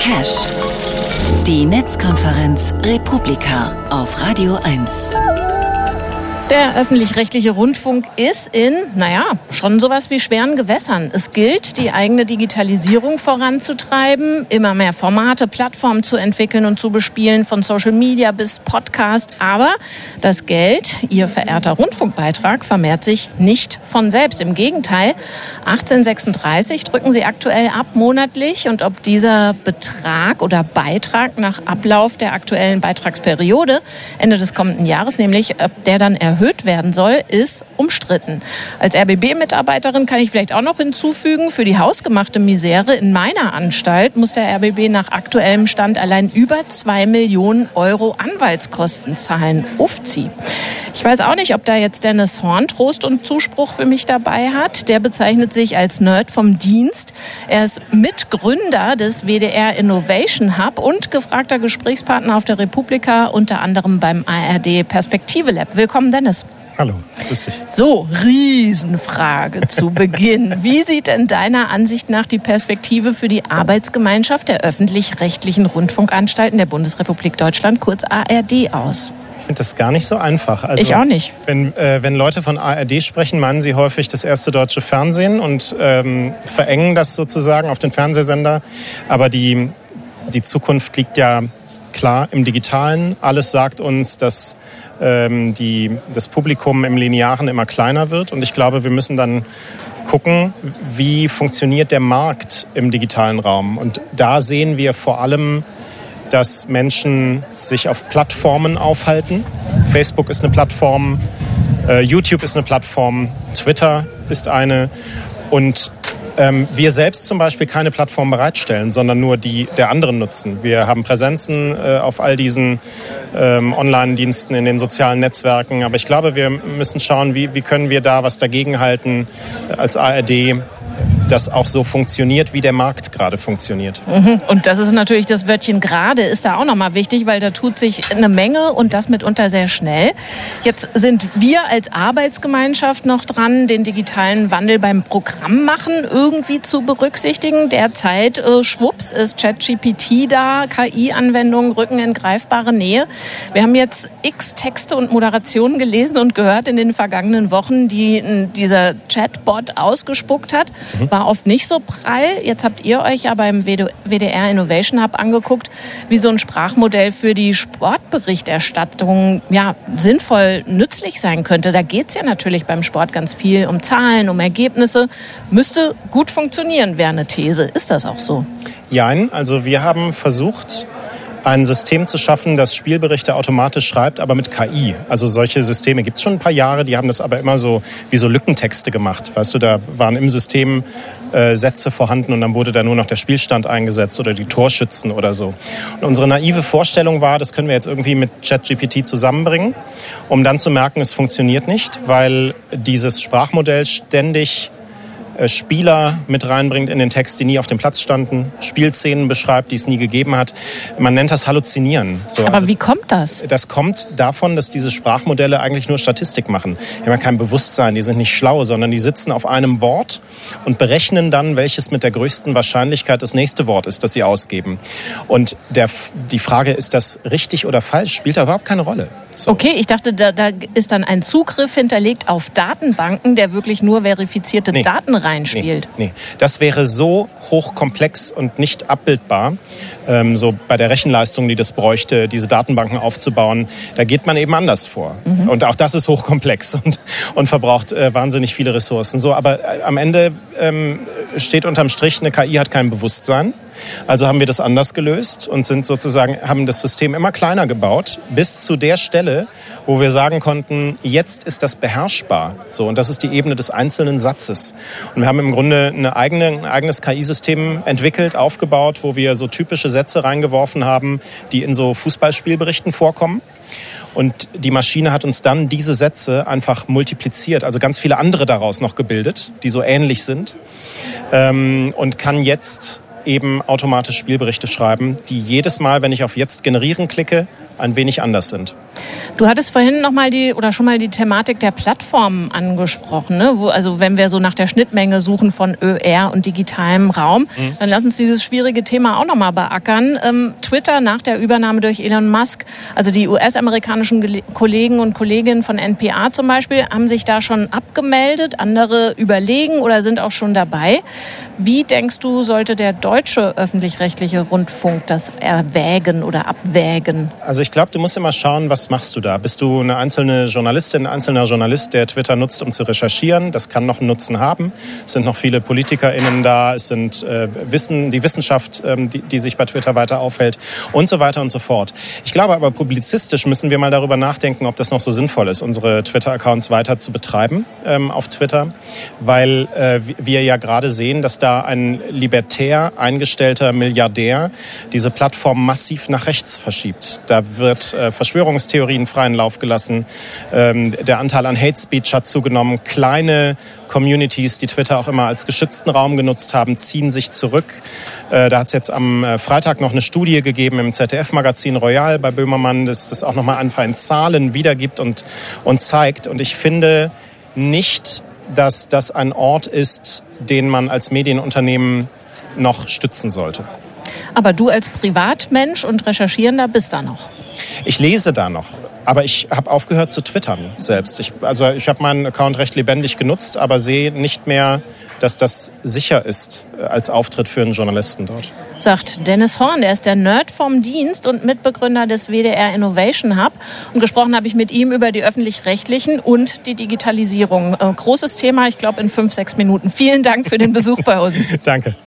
Cash. Die Netzkonferenz Republika auf Radio 1. Der öffentlich-rechtliche Rundfunk ist in, schon sowas wie schweren Gewässern. Es gilt, die eigene Digitalisierung voranzutreiben, immer mehr Formate, Plattformen zu entwickeln und zu bespielen, von Social Media bis Podcast. Aber das Geld, Ihr verehrter Rundfunkbeitrag, vermehrt sich nicht von selbst. Im Gegenteil, 18,36 drücken Sie aktuell ab monatlich. Und ob dieser Betrag oder Beitrag nach Ablauf der aktuellen Beitragsperiode Ende des kommenden Jahres, nämlich ob der dann erhöht werden soll, ist umstritten. Als RBB-Mitarbeiterin kann ich vielleicht auch noch hinzufügen, für die hausgemachte Misere in meiner Anstalt muss der RBB nach aktuellem Stand allein über 2 Millionen Euro Anwaltskosten zahlen. Ufzi. Ich weiß auch nicht, ob da jetzt Dennis Horn Trost und Zuspruch für mich dabei hat. Der bezeichnet sich als Nerd vom Dienst. Er ist Mitgründer des WDR Innovation Hub und gefragter Gesprächspartner auf der Republika, unter anderem beim ARD Perspektive Lab. Willkommen, Dennis. Hallo, grüß dich. So, Riesenfrage zu Beginn. Wie sieht denn deiner Ansicht nach die Perspektive für die Arbeitsgemeinschaft der öffentlich-rechtlichen Rundfunkanstalten der Bundesrepublik Deutschland, kurz ARD, aus? Ich finde das gar nicht so einfach. Also, ich auch nicht. Wenn Leute von ARD sprechen, meinen sie häufig das erste deutsche Fernsehen und verengen das sozusagen auf den Fernsehsender. Aber die Zukunft liegt ja klar im Digitalen. Alles sagt uns, dass das Publikum im Linearen immer kleiner wird. Und ich glaube, wir müssen dann gucken, wie funktioniert der Markt im digitalen Raum. Und da sehen wir vor allem, dass Menschen sich auf Plattformen aufhalten. Facebook ist eine Plattform, YouTube ist eine Plattform, Twitter ist eine. Und wir selbst zum Beispiel keine Plattform bereitstellen, sondern nur die der anderen nutzen. Wir haben Präsenzen auf all diesen Online-Diensten in den sozialen Netzwerken. Aber ich glaube, wir müssen schauen, wie können wir da was dagegenhalten als ARD, das auch so funktioniert, wie der Markt gerade funktioniert. Und das ist natürlich das Wörtchen gerade, ist da auch nochmal wichtig, weil da tut sich eine Menge und das mitunter sehr schnell. Jetzt sind wir als Arbeitsgemeinschaft noch dran, den digitalen Wandel beim Programmmachen irgendwie zu berücksichtigen. Derzeit, schwupps, ist ChatGPT da, KI-Anwendungen rücken in greifbare Nähe. Wir haben jetzt x Texte und Moderationen gelesen und gehört in den vergangenen Wochen, die dieser Chatbot ausgespuckt hat. War oft nicht so prall. Jetzt habt ihr euch ja beim WDR Innovation Hub angeguckt, wie so ein Sprachmodell für die Sportberichterstattung sinnvoll nützlich sein könnte. Da geht es ja natürlich beim Sport ganz viel um Zahlen, um Ergebnisse. Müsste gut funktionieren, wäre eine These. Ist das auch so? Jein, also wir haben versucht, ein System zu schaffen, das Spielberichte automatisch schreibt, aber mit KI. Also solche Systeme gibt es schon ein paar Jahre, die haben das aber immer so wie so Lückentexte gemacht. Weißt du, da waren im System Sätze vorhanden und dann wurde da nur noch der Spielstand eingesetzt oder die Torschützen oder so. Und unsere naive Vorstellung war, das können wir jetzt irgendwie mit ChatGPT zusammenbringen, um dann zu merken, es funktioniert nicht, weil dieses Sprachmodell ständig Spieler mit reinbringt in den Text, die nie auf dem Platz standen, Spielszenen beschreibt, die es nie gegeben hat. Man nennt das Halluzinieren. So, aber wie kommt das? Das kommt davon, dass diese Sprachmodelle eigentlich nur Statistik machen. Die haben ja kein Bewusstsein, die sind nicht schlau, sondern die sitzen auf einem Wort und berechnen dann, welches mit der größten Wahrscheinlichkeit das nächste Wort ist, das sie ausgeben. Und die Frage, ist das richtig oder falsch, spielt da überhaupt keine Rolle. So. Okay, ich dachte, da ist dann ein Zugriff hinterlegt auf Datenbanken, der wirklich nur verifizierte Daten reinspielt. Nee, das wäre so hochkomplex und nicht abbildbar, so bei der Rechenleistung, die das bräuchte, diese Datenbanken aufzubauen. Da geht man eben anders vor. Und auch das ist hochkomplex und verbraucht wahnsinnig viele Ressourcen. So, aber am Ende steht unterm Strich, eine KI hat kein Bewusstsein. Also haben wir das anders gelöst und haben das System immer kleiner gebaut, bis zu der Stelle, wo wir sagen konnten, jetzt ist das beherrschbar. So, und das ist die Ebene des einzelnen Satzes. Und wir haben im Grunde ein eigenes KI-System entwickelt, aufgebaut, wo wir so typische Sätze reingeworfen haben, die in so Fußballspielberichten vorkommen. Und die Maschine hat uns dann diese Sätze einfach multipliziert, also ganz viele andere daraus noch gebildet, die so ähnlich sind, und kann jetzt eben automatisch Spielberichte schreiben, die jedes Mal, wenn ich auf Jetzt generieren klicke, ein wenig anders sind. Du hattest vorhin schon mal die Thematik der Plattformen angesprochen, ne? Also wenn wir so nach der Schnittmenge suchen von ÖR und digitalem Raum, dann lass uns dieses schwierige Thema auch nochmal beackern. Twitter nach der Übernahme durch Elon Musk, also die US-amerikanischen Kollegen und Kolleginnen von NPR zum Beispiel, haben sich da schon abgemeldet, andere überlegen oder sind auch schon dabei. Wie denkst du, sollte der deutsche öffentlich-rechtliche Rundfunk das erwägen oder abwägen? Also ich glaube, du musst immer schauen, was machst du da? Bist du eine einzelne Journalistin, ein einzelner Journalist, der Twitter nutzt, um zu recherchieren? Das kann noch einen Nutzen haben. Es sind noch viele PolitikerInnen da, es sind die Wissenschaft, die sich bei Twitter weiter aufhält und so weiter und so fort. Ich glaube aber, publizistisch müssen wir mal darüber nachdenken, ob das noch so sinnvoll ist, unsere Twitter-Accounts weiter zu betreiben auf Twitter, weil wir ja gerade sehen, dass da ein libertär eingestellter Milliardär diese Plattform massiv nach rechts verschiebt. Da wird Verschwörungstheorien freien Lauf gelassen. Der Anteil an Hate Speech hat zugenommen. Kleine Communities, die Twitter auch immer als geschützten Raum genutzt haben, ziehen sich zurück. Da hat es jetzt am Freitag noch eine Studie gegeben im ZDF-Magazin Royal bei Böhmermann, das auch nochmal einfach in Zahlen wiedergibt und zeigt. Und ich finde nicht, dass das ein Ort ist, den man als Medienunternehmen noch stützen sollte. Aber du als Privatmensch und Recherchierender bist da noch? Ich lese da noch. Aber ich habe aufgehört zu twittern selbst. Ich habe meinen Account recht lebendig genutzt, aber sehe nicht mehr, dass das sicher ist als Auftritt für einen Journalisten dort. Sagt Dennis Horn, der ist der Nerd vom Dienst und Mitbegründer des WDR Innovation Hub. Und gesprochen habe ich mit ihm über die Öffentlich-Rechtlichen und die Digitalisierung. Großes Thema, ich glaube in 5-6 Minuten. Vielen Dank für den Besuch bei uns. Danke.